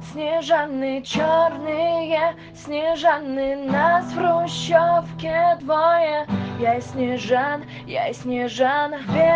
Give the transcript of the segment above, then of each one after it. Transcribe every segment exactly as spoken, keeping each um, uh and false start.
Снежаны черные, Снежаны нас в хрущевке двое. Я и Снежан, я и Снежана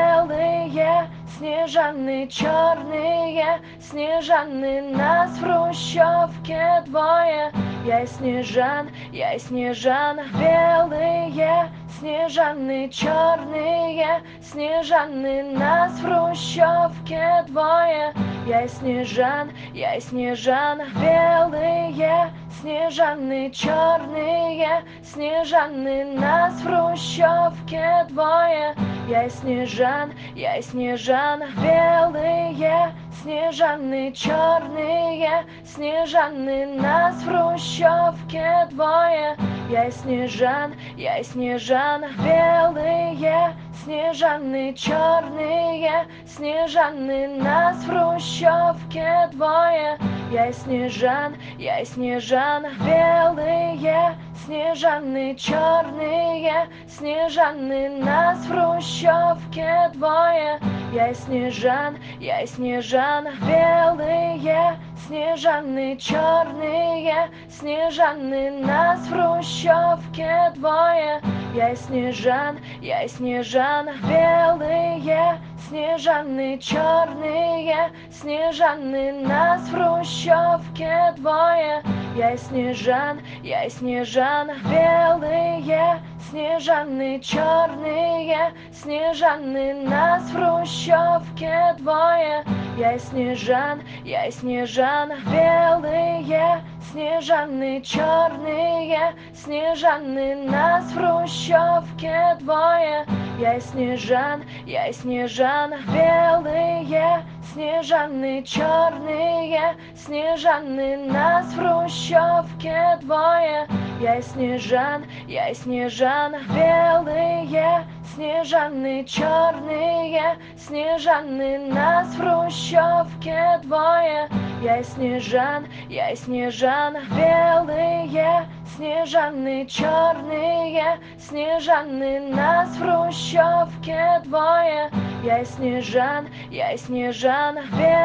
белые, Снежаны черные, Снежаны нас в хрущевке двое. Я и Снежан, я и Снежана белые, Снежаны черные, Снежаны нас в хрущевке двое. Я и Снежан, я и Снежана белые, Снежаны черные, Снежаны нас в хрущевке двое. Я и Снежан, я и Снежана белые, Снежаны черные, Снежаны нас в хрущевке двое. Я и Снежан, я и Снежана белые, Снежаны черные, Снежаны нас в хрущевке двое. Я и Снежан, я и Снежана белые, Снежаны черные, Снежаны нас в хрущевке двое. Я и Снежан, я и Снежана белые, Снежаны черные, Снежаны нас в хрущевке двое. Я и Снежан, я и Снежана белые, Снежаны черные, Снежаны нас в хрущевке двое. Я и Снежан, я и Снежана белые, Снежаны черные, Снежаны нас в хрущевке двое. Я и Снежан, я и Снежана белые, Снежаны черные, Снежаны нас в хрущевке двое. Я и Снежан, я и Снежана белые, Снежаны черные, Снежаны нас в хрущевке двое. Я и Снежан, я и Снежана белые, Снежаны черные, Снежаны нас в хрущевке двое. Я и Снежан, я и Снежана белые, Снежаны черные, Снежаны нас в хрущевке двое. Я и Снежан, я и Снежана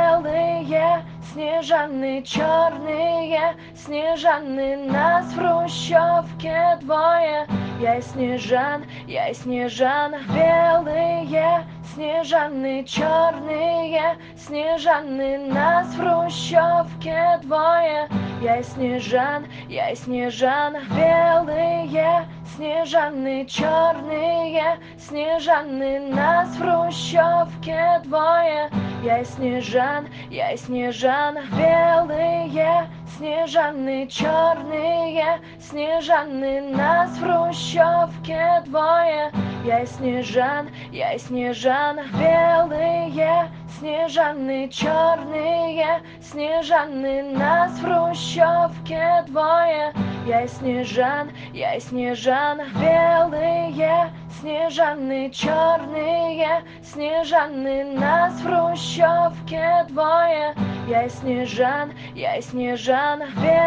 белые, Снежаны черные, Снежаны нас в хрущевке двое. Я и Снежан, я и Снежана белые, Снежаны черные, Снежаны нас в хрущевке двое. Я и Снежан, я и Снежана белые, Снежаны черные, Снежаны нас в хрущевке двое. Я и Снежан, я и Снежана белые, Снежаны черные, Снежаны нас в хрущевке двое. Я и Снежан, я и Снежана белые, Снежаны черные, Снежаны нас в хрущевке двое. Я и Снежан, я и Снежана белые, Снежаны черные, Снежаны нас в хрущевке двое. Я и Снежан, я и Снежана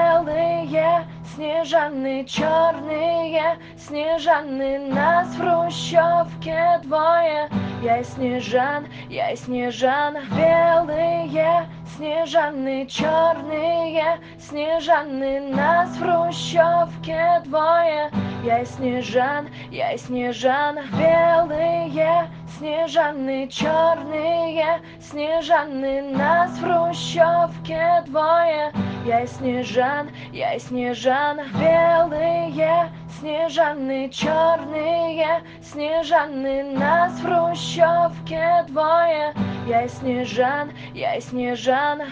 белые, Снежаны черные, Снежаны нас в хрущевке двое. Я и Снежан, я и Снежана белые, Снежаны черные, Снежаны нас в хрущевке двое. Я и Снежан, я и Снежана белые, Снежаны черные, Снежаны нас в хрущевке двое. Я и Снежан, я и Снежана белые, Снежаны черные, Снежаны нас в хрущевке двое. Я и Снежан, я и Снежана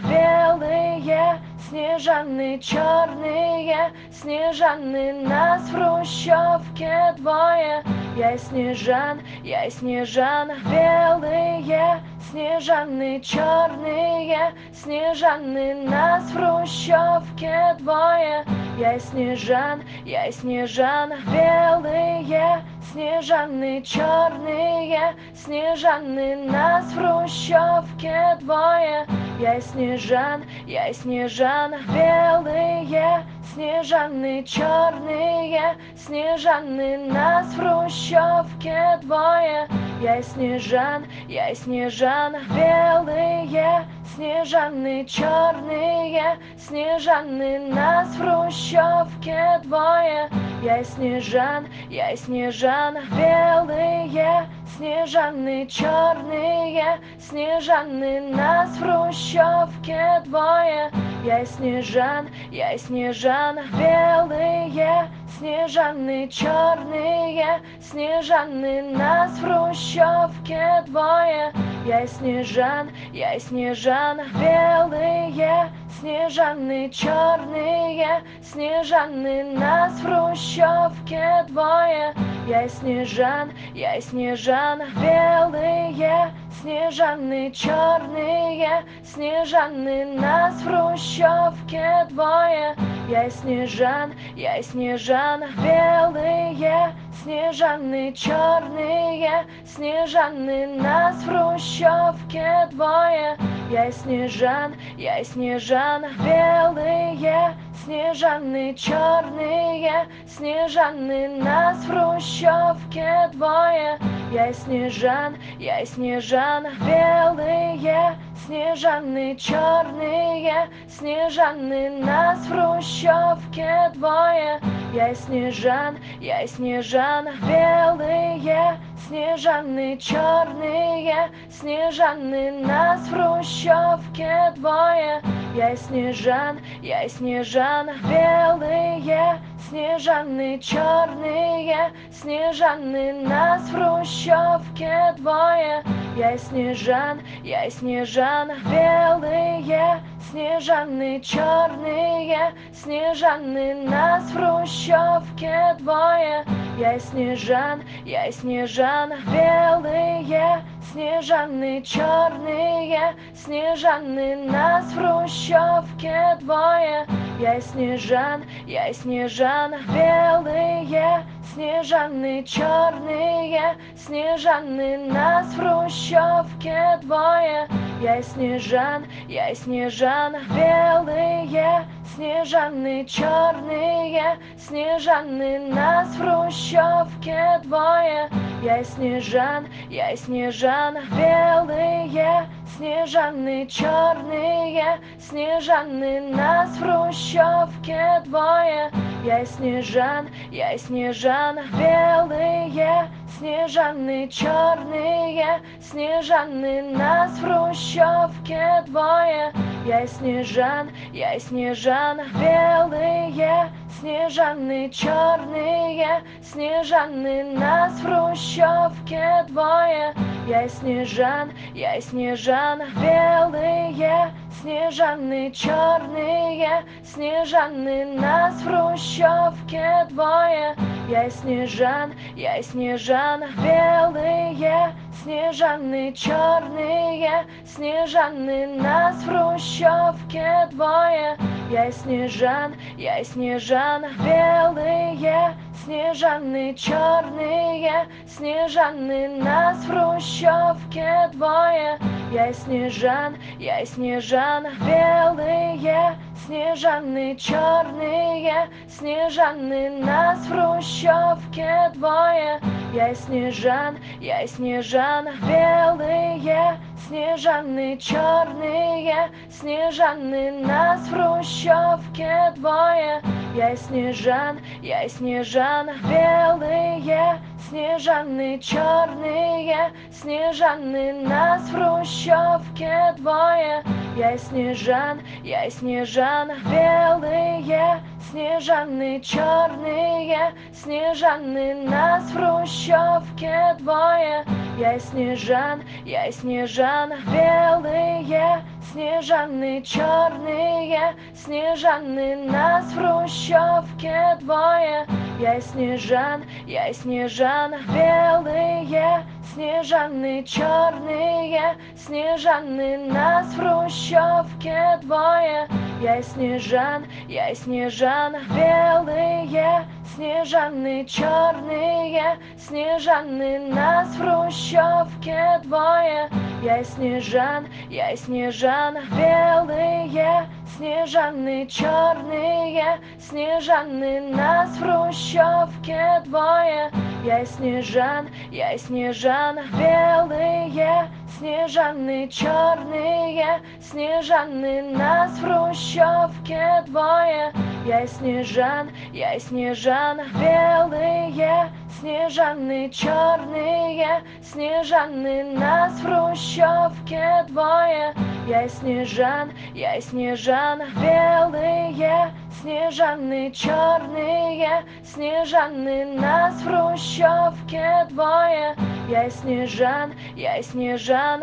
белые, Снежаны черные, Снежаны нас в хрущевке двое. Я и Снежан, я и Снежана белые, Снежаны черные, Снежаны нас в хрущевке двое. Я и Снежан, я и Снежана белые, Снежаны черные, Снежаны нас в хрущевке двое. Я и Снежан, я и Снежана белые, Снежаны черные, Снежаны нас в хрущевке двое. я Снежан, я Снежан. Белые снежаны, черные снежаны, нас в хрущевке двое. Я Снежан, я Снежан. Белые снежаны, черные снежаны, нас в хрущевке двое. Я Снежан, я Снежан. Белые снежаны, черные снежаны, нас в хрущевке двое. Я Снежан, я Снежан. Белые снежаны, черные снежаны, нас в хрущевке двое. Я Снежан, я Снежан. Белые снежаны, черные снежаны, нас в хрущевке двое. Я Снежан, я Снежан. Белые снежаны, черные снежаны, нас в хрущевке двое. Я Снежан, я Снежан. Белые снежаны, черные снежаны, нас в хрущевке двое. Я Снежан, я Снежан. Белые снежаны, черные снежаны, нас в хрущевке двое. Я Снежан, я Снежан. Белые снежаны, черные снежаны, нас в хрущевке двое. Я Снежан, я Снежан. Белые снежаны, черные снежаны, нас в хрущевке двое. Я Снежан, я Снежан. Белые снежаны, черные снежаны, нас в хрущевке двое. Я Снежан, я Снежан. Белые снежаны, черные снежаны, нас в хрущевке двое. Я Снежан, я Снежан. Белые снежаны, черные снежаны, нас в хрущевке двое. Я Снежан, я Снежан. Белые снежаны, черные снежаны, нас в хрущевке двое. Я Снежан, я Снежан. Белые снежаны, черные снежаны, нас в хрущевке двое. Я Снежан, я Снежан. Белые снежаны, черные снежаны, нас в хрущевке двое. Я Снежан, я Снежан. Белые снежаны, черные снежаны, нас в хрущевке двое. Я Снежан, я Снежан. Белые снежаны, черные снежаны, нас в хрущевке двое. Я Снежан, я Снежан. Белые снежаны, черные снежаны, нас в хрущевке двое. Я Снежан, я Снежан. Белые снежаны, черные снежаны, нас в хрущевке двое. Я Снежан, я Снежан. Белые снежаны, черные снежаны, нас в хрущевке двое. Я Снежан, я Снежан. Белые снежаны, черные снежаны, нас в хрущевке двое. Я Снежан, я Снежан. Белые снежаны, черные снежаны, нас в хрущевке двое. Я Снежан, я Снежан. Белые снежаны, черные снежаны, нас в хрущевке двое. Я Снежан, я Снежан. Белые снежаны, черные снежаны, нас в хрущевке двое. Я Снежан, я Снежан. Белые снежаны, черные снежаны, нас в хрущевке двое. Я Снежан, я Снежан. Белые снежаны, черные снежаны, нас в хрущевке двое. Я Снежан, я Снежан. Белые снежаны, черные снежаны, нас в хрущевке двое. я Снежан, я Снежан. Белые Снежаны, черные Снежаны, нас в хрущевке двое. Я Снежан, я Снежан. Белые Снежаны, черные Снежаны, нас в хрущевке двое. Я Снежан, я Снежан. Белые Снежаны, черные Снежаны, нас в хрущевке двое. Я Снежан, я Снежан.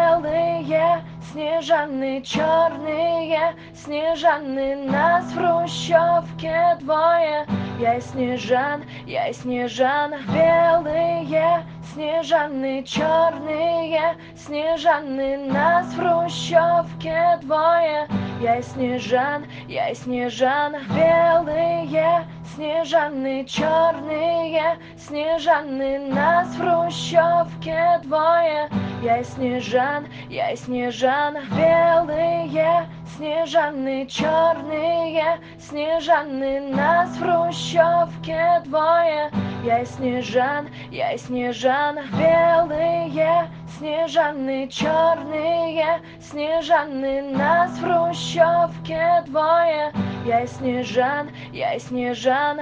Белые Снежаны, черные Снежаны, нас в хрущевке двое. Я Снежан, я Снежан. Белые Снежаны, черные Снежаны, нас в хрущевке двое. Я Снежан, я Снежан. Белые Снежаны, черные Снежаны, нас в хрущевке двое. Я Снежан, я Снежан. Белые Снежаны, черные Снежаны, нас в хрущевке двое. Я Снежан, я Снежан. Белые Снежаны, черные Снежаны, нас в хрущевке двое. Я Снежан, я Снежан.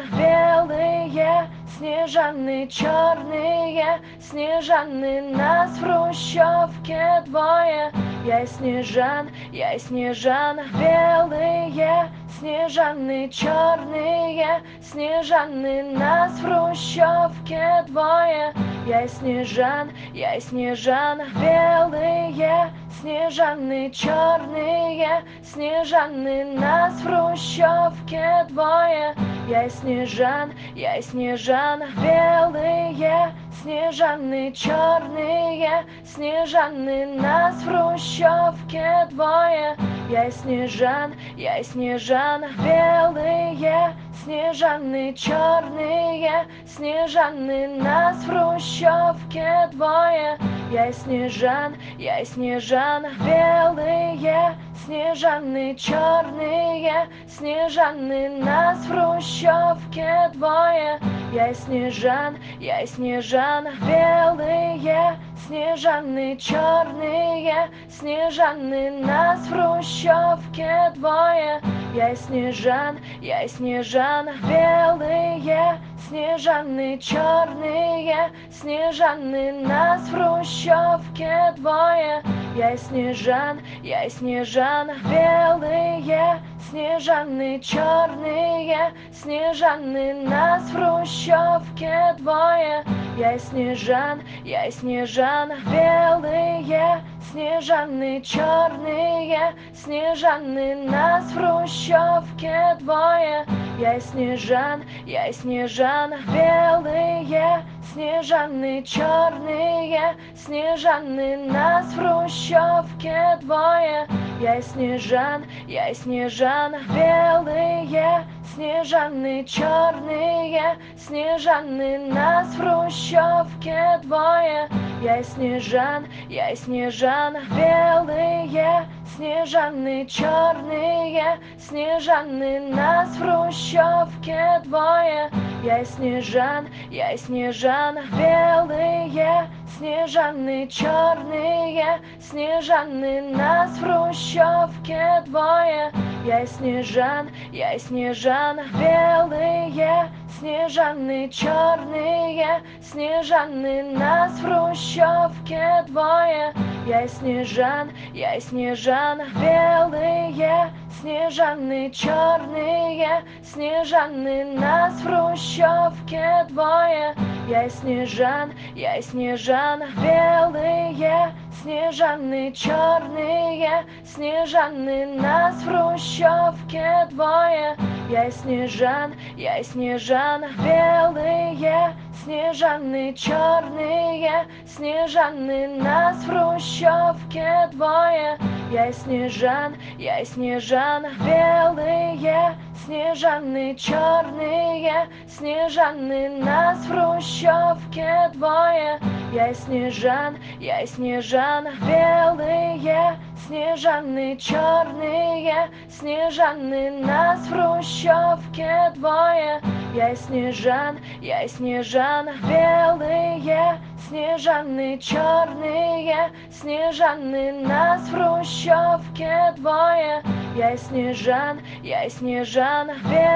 Белые Снежаны, черные Снежаны, нас в хрущевке двое. Я Снежан, я Снежан. Белые Снежаны, черные Снежаны, нас в хрущевке двое. Я Снежан, я Снежан. Белые Снежаны, черные Снежаны, нас в хрущевке двое. Я Снежан, я Снежан. Белые Снежаны, черные Снежаны, нас в хрущевке двое. Я Снежан, я Снежан. Белые Снежаны, черные Снежаны, нас в хрущевке двое. Я Снежан, я Снежан. Белые Снежаны, черные Снежаны, нас в хрущевке двое. Я Снежан, я Снежан. Белые Снежаны, черные Снежаны, нас в хрущевке двое. Я Снежан, я Снежан. Белые Снежаны, черные Снежаны, нас в хрущевке двое. Я Снежан, я Снежан. Белые Снежаны, черные Снежаны, нас в хрущевке двое. Я Снежан, я Снежан. Белые Снежаны, черные Снежаны, нас в хрущевке двое. Я Снежан, я Снежан. Белые Снежаны, черные Снежаны, нас в хрущевке двое. Я Снежан, я Снежан. Белые Снежаны, черные Снежаны, нас в хрущевке двое. Я Снежан, я Снежан. Белые Снежаны, черные Снежаны, нас в хрущевке двое. Я Снежан, я Снежан. Белые Снежаны, черные Снежаны, нас в хрущевке двое. Я Снежан, я Снежан. Белые Снежаны, черные Снежаны, нас в хрущевке двое. Я Снежан, я Снежан. Белые Снежаны, черные Снежаны, нас в хрущевке двое. Я Снежан, я Снежан. Белые Снежаны, черные Снежаны, нас в хрущевке двое. Я Снежан, я Снежан. Белые Снежаны, черные Снежаны, нас в хрущевке двое. Я Снежан, я Снежан. Белые Снежаны, черные Снежаны, нас в хрущевке двое. я Снежан, я Снежан, белые снежаны, черные снежаны, нас в хрущевке двое. Я Снежан, я Снежан, белые снежаны, черные снежаны, нас в хрущевке двое. Я Снежан, я Снежан,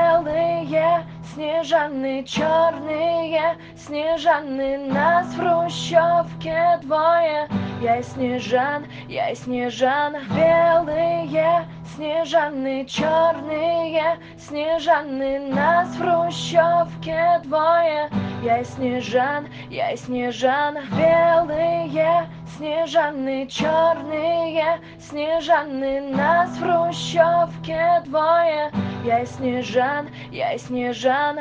белые снежаны, черные снежаны, нас в хрущевке двое. Я Снежан, я Снежан, белые снежаны, черные снежаны, нас в хрущевке двое. Я Снежан, я Снежан, белые снежаны, черные снежаны, нас в хрущевке двое. Я Снежан, я Снежан,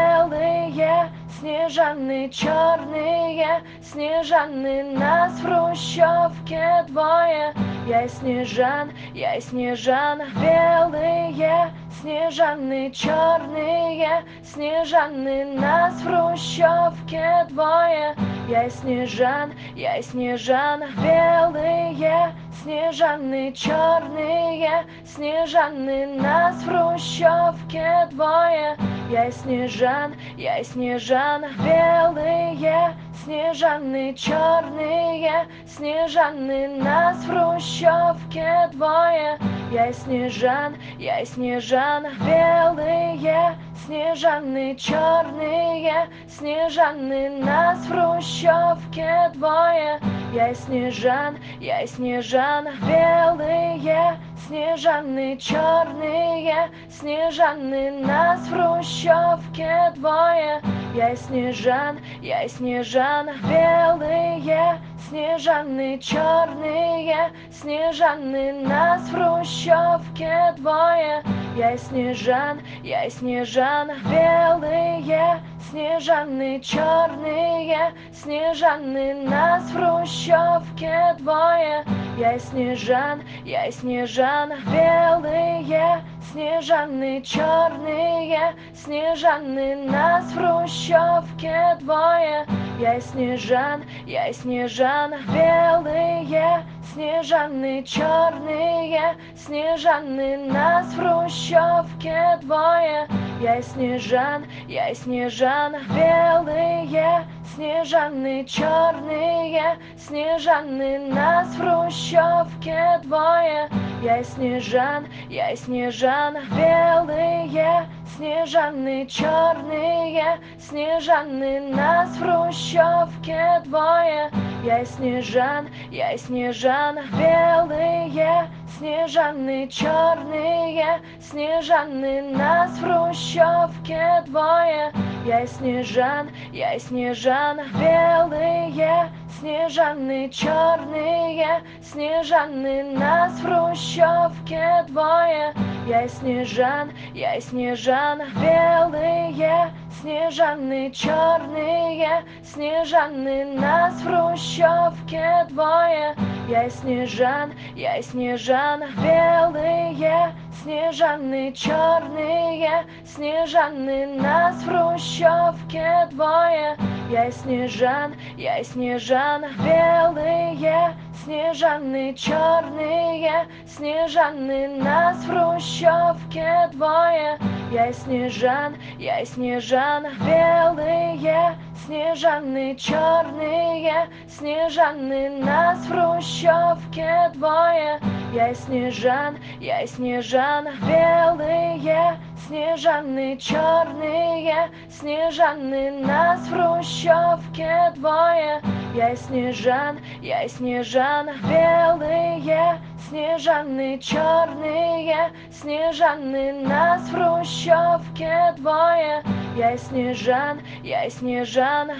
белые снежаны, черные снежаны, нас в хрущевке двое. Я Снежан, я Снежан, белые снежаны, черные снежаны, нас в хрущевке двое. Я Снежан, я Снежан, белые снежаны, черные снежаны, нас в хрущевке двое. Я Снежан, я Снежан, белые снежаны, черные снежаны, нас в хрущевке двое. Я Снежан, я Снежан, белые снежаны, черные снежаны, нас в хрущевке двое. Я Снежан, я Снежан, белые снежаны, черные снежаны, нас в хрущевке двое. Я Снежан, я Снежан, белые снежаны, черные снежаны, нас в хрущевке двое. Я Снежан, я Снежан, белые снежаны, черные снежаны, нас в хрущевке двое. Я Снежан, я Снежан, белые снежаны, черные снежаны, нас в хрущевке двое. Я Снежан, я Снежан, белые снежаны, черные снежаны, нас в хрущевке двое. Я Снежан, я Снежан, белые снежаны, черные снежаны, нас в хрущевке двое. Я Снежан, я Снежан, белые снежаны, черные снежаны, нас в хрущевке двое. Я Снежан, я Снежан, белые снежаны, черные снежаны, нас в хрущевке двое. Я Снежан, я Снежан, белые снежаны, черные снежаны, нас в хрущевке двое. Я Снежан, я Снежан, белые снежаны, черные снежаны, нас в хрущевке двое. Я Снежан, я Снежан, белые снежаны, черные снежаны, нас в хрущевке двое. Я Снежан, я Снежан, белые снежаны, черные снежаны, нас в хрущевке двое. Я Снежан, я Снежан, белые снежаны, черные снежаны, нас в хрущевке двое. Я Снежан, я Снежан, белые снежаны, черные снежаны, нас в хрущевке двое. Я Снежан, я Снежан, белые снежаны, черные снежаны, нас в хрущевке двое. Я Снежан, я Снежан,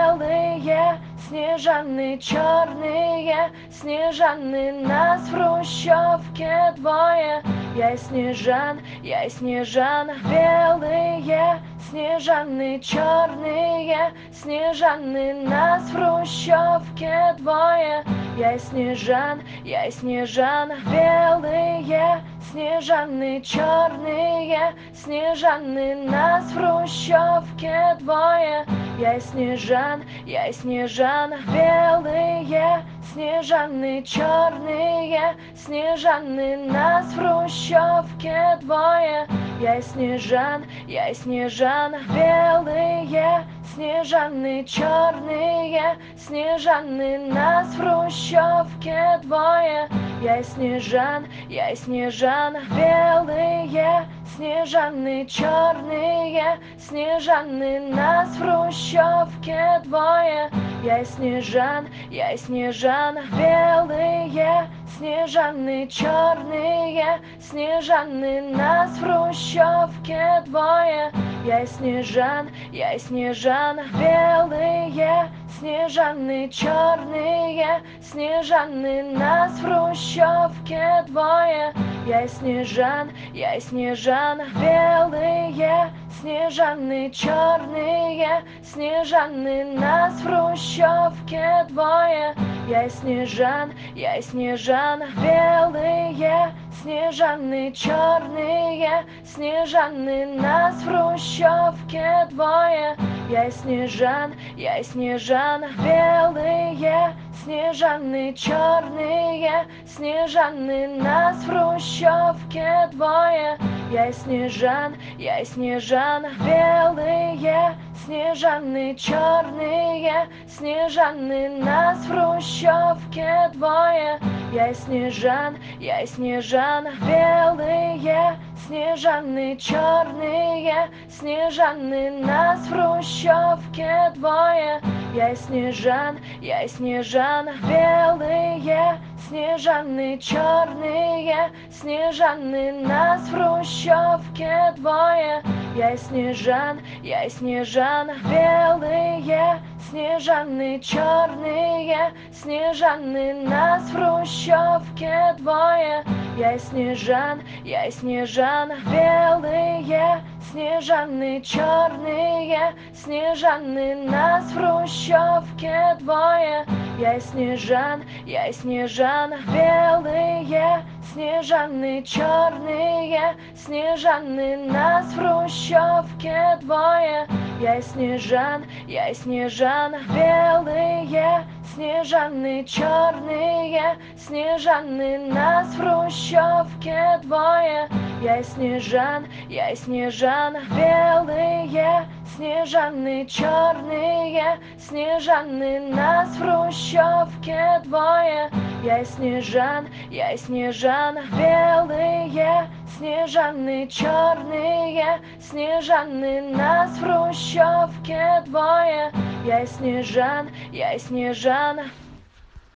белые снежаны, черные снежаны, нас в хрущевке двое. Я Снежан, я Снежан, белые снежаны, черные снежаны, нас в хрущевке двое. Я Снежан, я Снежан, белые снежаны, черные снежаны, нас в хрущевке двое. я и Снежан, я и Снежан. Белые снежаны, черные снежаны, нас в хрущевке двое. Я и Снежан, я и Снежан. Белые снежаны, черные снежаны, нас в хрущевке двое. Я и Снежан, я и Снежан. Белые снежаны, черные снежаны, нас в хрущевке двое. Я и Снежан, я и Снежан. Белые снежаны, черные снежаны, нас в хрущевке двое. Я и Снежан, я и Снежан. Белые снежаны, черные снежаны, нас в хрущевке двое. Я и Снежан, я и Снежан. Белые снежаны, черные снежаны, нас в хрущевке двое. Я и Снежан, я и Снежан. Белые снежаны, черные снежаны, нас в хрущевке двое. Я и Снежан, я и Снежан. Белые снежаны, черные снежаны, нас в хрущевке двое. Я и Снежан, я и Снежан. Белые снежаны, черные снежаны, нас в хрущевке двое. Я и Снежан, я и Снежан. Белые снежаны, черные снежаны, нас в хрущевке двое. Я и Снежан, я и Снежан. Белые снежаны, черные снежаны, нас в хрущевке двое. Я и Снежан, я и Снежан. Белые снежаны, черные снежаны, нас в хрущевке двое. Я и Снежан, я и Снежан. Белые снежаны, черные снежаны, нас в хрущевке двое. Я и Снежан, я и Снежан. Белые снежаны, черные снежаны, нас в хрущевке двое. Я и Снежан, я и Снежан. Белые снежаны, черные снежаны, нас в хрущевке двое. Я и Снежан, я и Снежан. Белые снежаны, черные снежаны, нас в хрущевке двое. Я и Снежан, я и Снежан. Белые снежаны, черные снежаны, нас в хрущевке двое. Я и Снежан, я и Снежан.